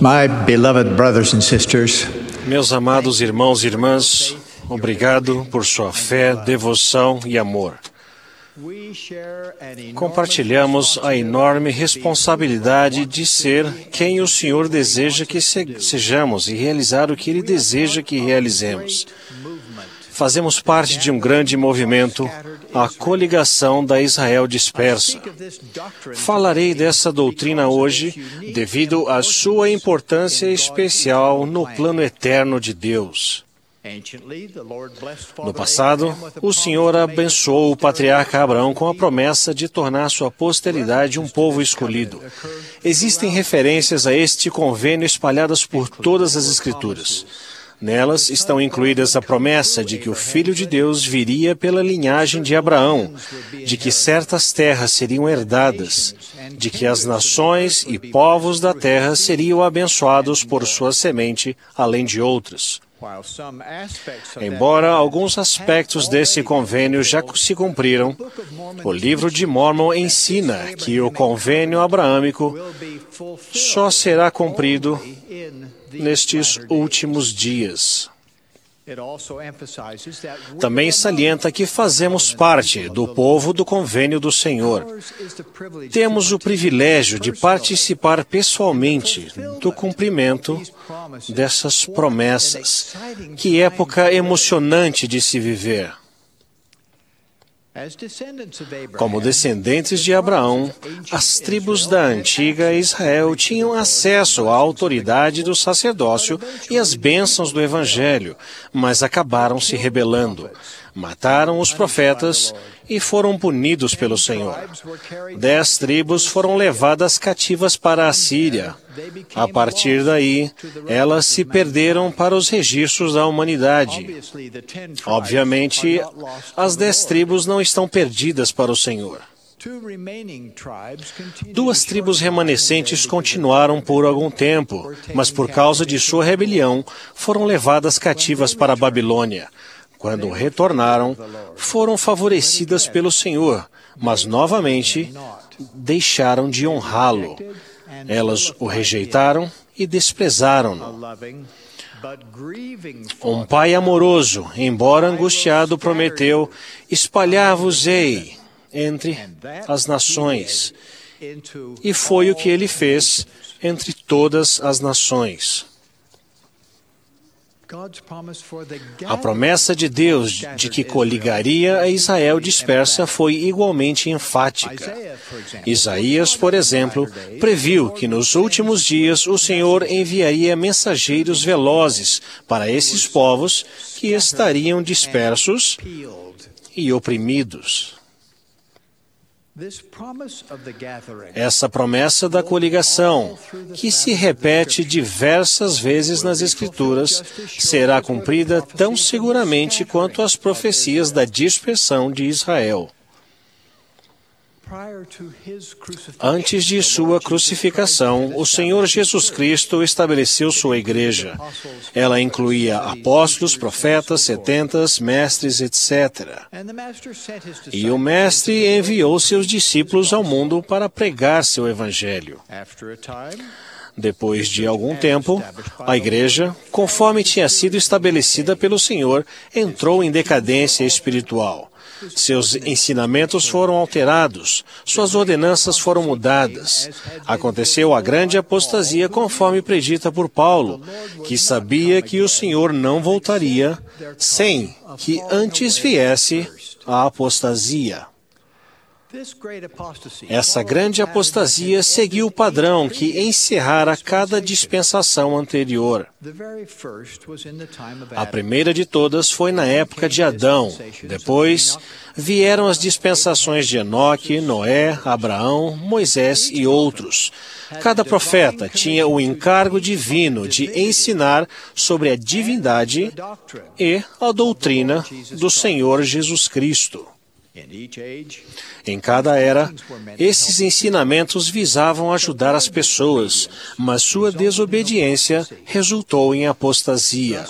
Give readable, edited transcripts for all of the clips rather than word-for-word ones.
My beloved brothers and sisters, Meus amados irmãos e irmãs, obrigado por sua fé, devoção e amor. Compartilhamos a enorme responsabilidade de ser quem o Senhor deseja que sejamos e realizar o que Ele deseja que realizemos. Fazemos parte de um grande movimento, a coligação da Israel dispersa. Falarei dessa doutrina hoje devido à sua importância especial no plano eterno de Deus. No passado, o Senhor abençoou o patriarca Abraão com a promessa de tornar sua posteridade um povo escolhido. Existem referências a este convênio espalhadas por todas as Escrituras. Nelas estão incluídas a promessa de que o Filho de Deus viria pela linhagem de Abraão, de que certas terras seriam herdadas, de que as nações e povos da terra seriam abençoados por sua semente, além de outras. Embora alguns aspectos desse convênio já se cumpriram, o livro de Mórmon ensina que o convênio abraâmico só será cumprido nestes últimos dias. Também salienta que fazemos parte do povo do convênio do Senhor. Temos o privilégio de participar pessoalmente do cumprimento dessas promessas. Que época emocionante de se viver! Como descendentes de Abraão, as tribos da antiga Israel tinham acesso à autoridade do sacerdócio e às bênçãos do Evangelho, mas acabaram se rebelando. Mataram os profetas e foram punidos pelo Senhor. 10 tribos foram levadas cativas para a Síria. A partir daí, elas se perderam para os registros da humanidade. Obviamente, as 10 tribos não estão perdidas para o Senhor. 2 tribos remanescentes continuaram por algum tempo, mas por causa de sua rebelião, foram levadas cativas para a Babilônia. Quando retornaram, foram favorecidas pelo Senhor, mas novamente deixaram de honrá-lo. Elas o rejeitaram e desprezaram-no. Um pai amoroso, embora angustiado, prometeu: espalhar-vos-ei entre as nações. E foi o que ele fez entre todas as nações. A promessa de Deus de que coligaria a Israel dispersa foi igualmente enfática. Isaías, por exemplo, previu que nos últimos dias o Senhor enviaria mensageiros velozes para esses povos que estariam dispersos e oprimidos. Essa promessa da coligação, que se repete diversas vezes nas Escrituras, será cumprida tão seguramente quanto as profecias da dispersão de Israel. Antes de sua crucificação, o Senhor Jesus Cristo estabeleceu sua igreja. Ela incluía apóstolos, profetas, setentas, mestres, etc. E o Mestre enviou seus discípulos ao mundo para pregar seu evangelho. Depois de algum tempo, a igreja, conforme tinha sido estabelecida pelo Senhor, entrou em decadência espiritual. Seus ensinamentos foram alterados, suas ordenanças foram mudadas. Aconteceu a grande apostasia conforme predita por Paulo, que sabia que o Senhor não voltaria sem que antes viesse a apostasia. Essa grande apostasia seguiu o padrão que encerrara cada dispensação anterior. A primeira de todas foi na época de Adão. Depois vieram as dispensações de Enoque, Noé, Abraão, Moisés e outros. Cada profeta tinha o encargo divino de ensinar sobre a divindade e a doutrina do Senhor Jesus Cristo. Em cada era, esses ensinamentos visavam ajudar as pessoas, mas sua desobediência resultou em apostasia.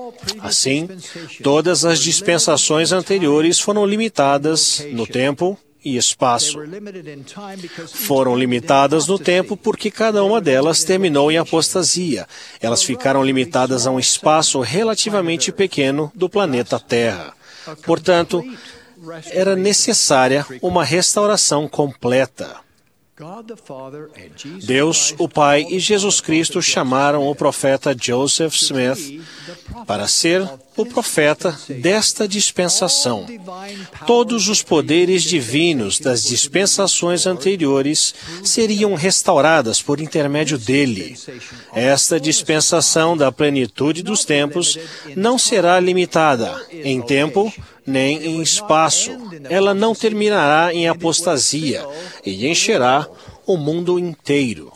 Assim, todas as dispensações anteriores foram limitadas no tempo e espaço. Foram limitadas no tempo porque cada uma delas terminou em apostasia. Elas ficaram limitadas a um espaço relativamente pequeno do planeta Terra. Portanto, era necessária uma restauração completa. Deus, o Pai e Jesus Cristo chamaram o profeta Joseph Smith para ser o profeta desta dispensação. Todos os poderes divinos das dispensações anteriores seriam restauradas por intermédio dele. Esta dispensação da plenitude dos tempos não será limitada em tempo nem em espaço. Ela não terminará em apostasia e encherá o mundo inteiro.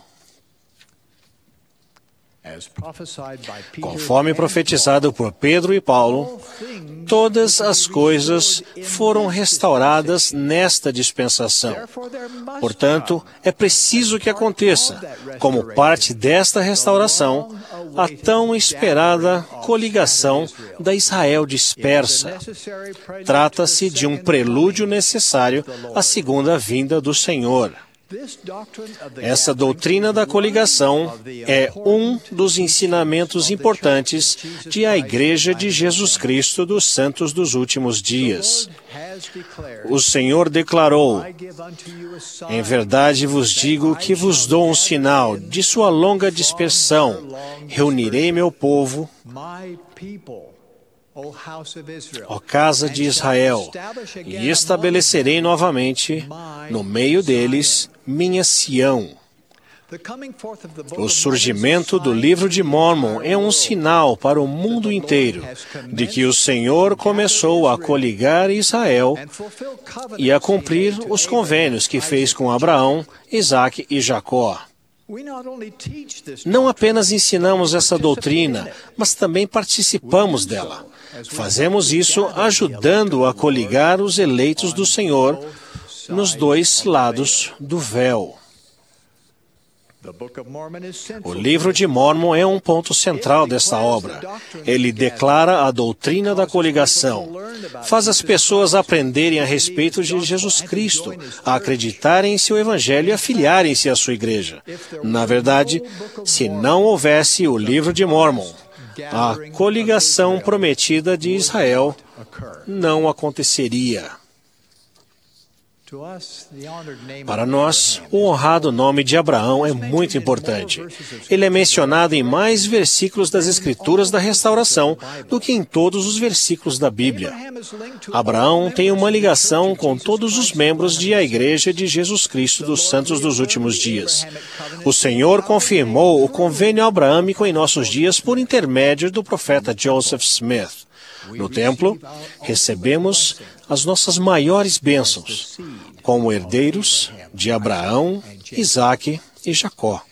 Conforme profetizado por Pedro e Paulo, todas as coisas foram restauradas nesta dispensação. Portanto, é preciso que aconteça, como parte desta restauração, a tão esperada coligação da Israel dispersa. Trata-se de um prelúdio necessário à segunda vinda do Senhor. Essa doutrina da coligação é um dos ensinamentos importantes de a Igreja de Jesus Cristo dos Santos dos Últimos Dias. O Senhor declarou: em verdade vos digo que vos dou um sinal de sua longa dispersão. Reunirei meu povo, ó casa de Israel, e estabelecerei novamente no meio deles minha Sião. O surgimento do livro de Mórmon é um sinal para o mundo inteiro de que o Senhor começou a coligar Israel e a cumprir os convênios que fez com Abraão, Isaque e Jacó. Não apenas ensinamos essa doutrina, mas também participamos dela. Fazemos isso ajudando a coligar os eleitos do Senhor nos dois lados do véu. O livro de Mórmon é um ponto central desta obra. Ele declara a doutrina da coligação. Faz as pessoas aprenderem a respeito de Jesus Cristo, a acreditarem em seu Evangelho e afiliarem-se à sua igreja. Na verdade, se não houvesse o livro de Mórmon, a coligação prometida de Israel não aconteceria. Para nós, o honrado nome de Abraão é muito importante. Ele é mencionado em mais versículos das Escrituras da Restauração do que em todos os versículos da Bíblia. Abraão tem uma ligação com todos os membros de a Igreja de Jesus Cristo dos Santos dos Últimos Dias. O Senhor confirmou o convênio abraâmico em nossos dias por intermédio do profeta Joseph Smith. No templo, recebemos as nossas maiores bênçãos, como herdeiros de Abraão, Isaque e Jacó.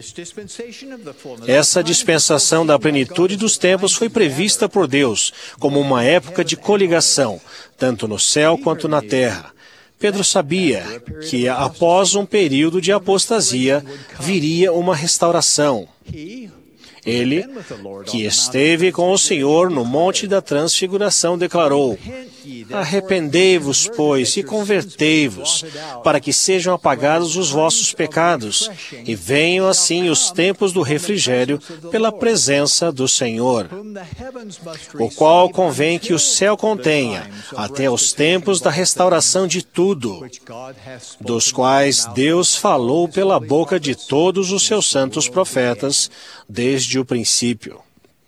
Essa dispensação da plenitude dos tempos foi prevista por Deus como uma época de coligação, tanto no céu quanto na terra. Pedro sabia que, após um período de apostasia, viria uma restauração. Ele, que esteve com o Senhor no Monte da Transfiguração, declarou: arrependei-vos, pois, e convertei-vos, para que sejam apagados os vossos pecados, e venham assim os tempos do refrigério pela presença do Senhor, o qual convém que o céu contenha, até os tempos da restauração de tudo, dos quais Deus falou pela boca de todos os seus santos profetas, desde o princípio.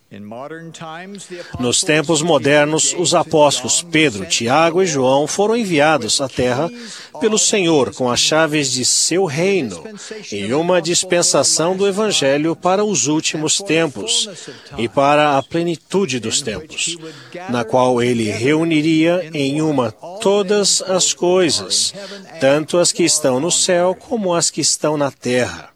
Nos tempos modernos, os apóstolos Pedro, Tiago e João foram enviados à terra pelo Senhor com as chaves de seu reino e uma dispensação do Evangelho para os últimos tempos e para a plenitude dos tempos, na qual ele reuniria em uma todas as coisas, tanto as que estão no céu como as que estão na terra.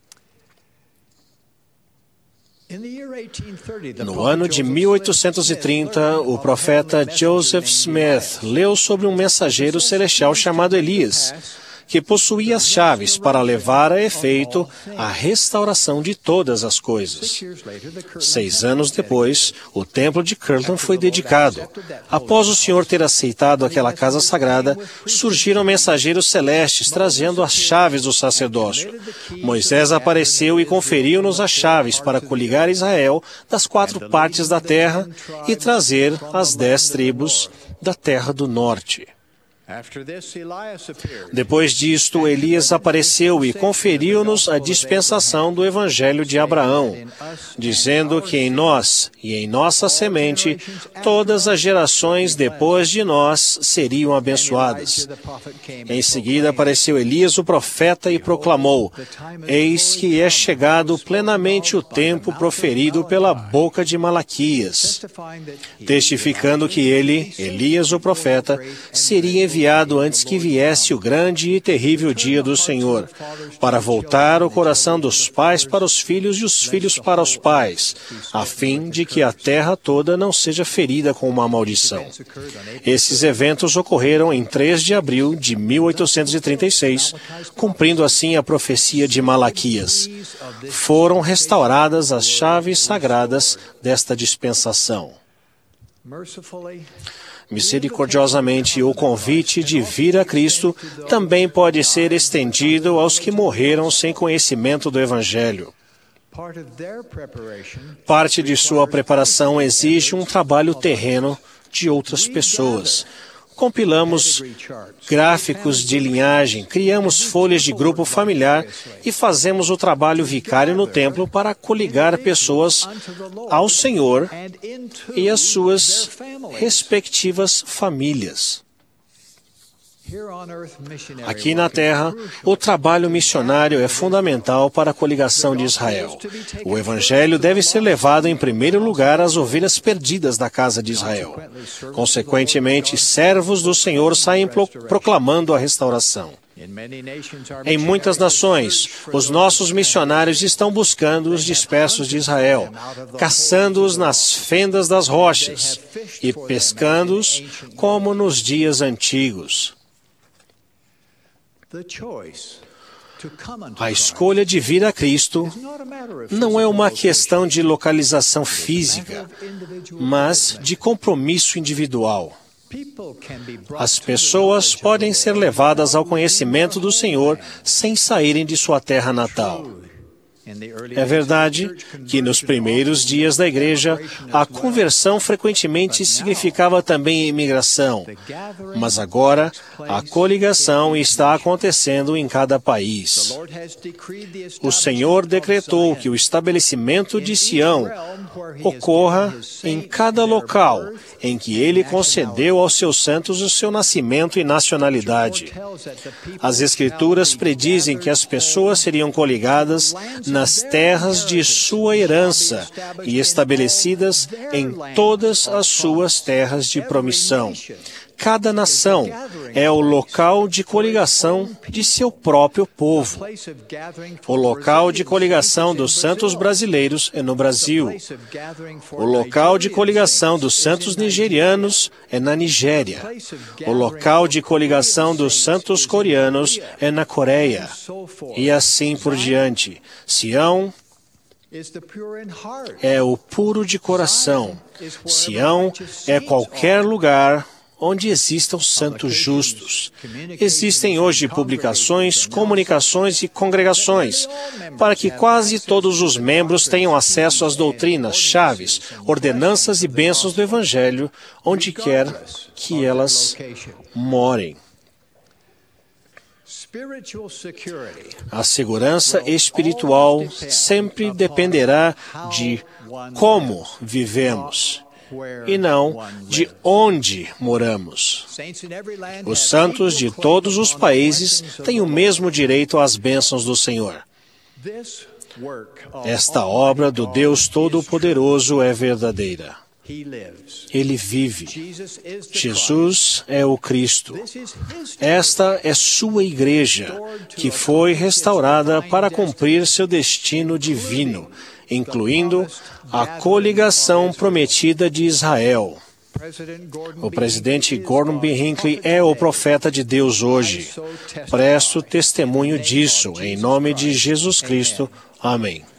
No ano de 1830, o profeta Joseph Smith leu sobre um mensageiro celestial chamado Elias, que possuía as chaves para levar a efeito a restauração de todas as coisas. 6 anos depois, o templo de Kirtland foi dedicado. Após o Senhor ter aceitado aquela casa sagrada, surgiram mensageiros celestes trazendo as chaves do sacerdócio. Moisés apareceu e conferiu-nos as chaves para coligar Israel das 4 partes da terra e trazer as 10 tribos da terra do norte. Depois disto, Elias apareceu e conferiu-nos a dispensação do Evangelho de Abraão, dizendo que em nós e em nossa semente todas as gerações depois de nós seriam abençoadas. Em seguida apareceu Elias o profeta e proclamou: Eis que é chegado plenamente o tempo proferido pela boca de Malaquias, testificando que ele, Elias o profeta, seria enviado antes que viesse o grande e terrível dia do Senhor, para voltar o coração dos pais para os filhos e os filhos para os pais, a fim de que a terra toda não seja ferida com uma maldição. Esses eventos ocorreram em 3 de abril de 1836, cumprindo assim a profecia de Malaquias. Foram restauradas as chaves sagradas desta dispensação. Misericordiosamente, o convite de vir a Cristo também pode ser estendido aos que morreram sem conhecimento do Evangelho. Parte de sua preparação exige um trabalho terreno de outras pessoas. Compilamos gráficos de linhagem, criamos folhas de grupo familiar e fazemos o trabalho vicário no templo para coligar pessoas ao Senhor e às suas respectivas famílias. Aqui na Terra, o trabalho missionário é fundamental para a coligação de Israel. O Evangelho deve ser levado em primeiro lugar às ovelhas perdidas da casa de Israel. Consequentemente, servos do Senhor saem proclamando a restauração. Em muitas nações, os nossos missionários estão buscando os dispersos de Israel, caçando-os nas fendas das rochas e pescando-os como nos dias antigos. A escolha de vir a Cristo não é uma questão de localização física, mas de compromisso individual. As pessoas podem ser levadas ao conhecimento do Senhor sem saírem de sua terra natal. É verdade que nos primeiros dias da igreja, a conversão frequentemente significava também imigração, mas agora a coligação está acontecendo em cada país. O Senhor decretou que o estabelecimento de Sião ocorra em cada local em que Ele concedeu aos seus santos o seu nascimento e nacionalidade. As Escrituras predizem que as pessoas seriam coligadas nas terras de sua herança e estabelecidas em todas as suas terras de promissão. Cada nação é o local de coligação de seu próprio povo. O local de coligação dos santos brasileiros é no Brasil. O local de coligação dos santos nigerianos é na Nigéria. O local de coligação dos santos coreanos é na Coreia. E assim por diante. Sião é o puro de coração. Sião é qualquer lugar onde existam santos justos. Existem hoje publicações, comunicações e congregações para que quase todos os membros tenham acesso às doutrinas, chaves, ordenanças e bênçãos do Evangelho, onde quer que elas morem. A segurança espiritual sempre dependerá de como vivemos e não de onde moramos. Os santos de todos os países têm o mesmo direito às bênçãos do Senhor. Esta obra do Deus Todo-Poderoso é verdadeira. Ele vive. Jesus é o Cristo. Esta é sua igreja, que foi restaurada para cumprir seu destino divino, incluindo a coligação prometida de Israel. O presidente Gordon B. Hinckley é o profeta de Deus hoje. Presto testemunho disso, em nome de Jesus Cristo. Amém.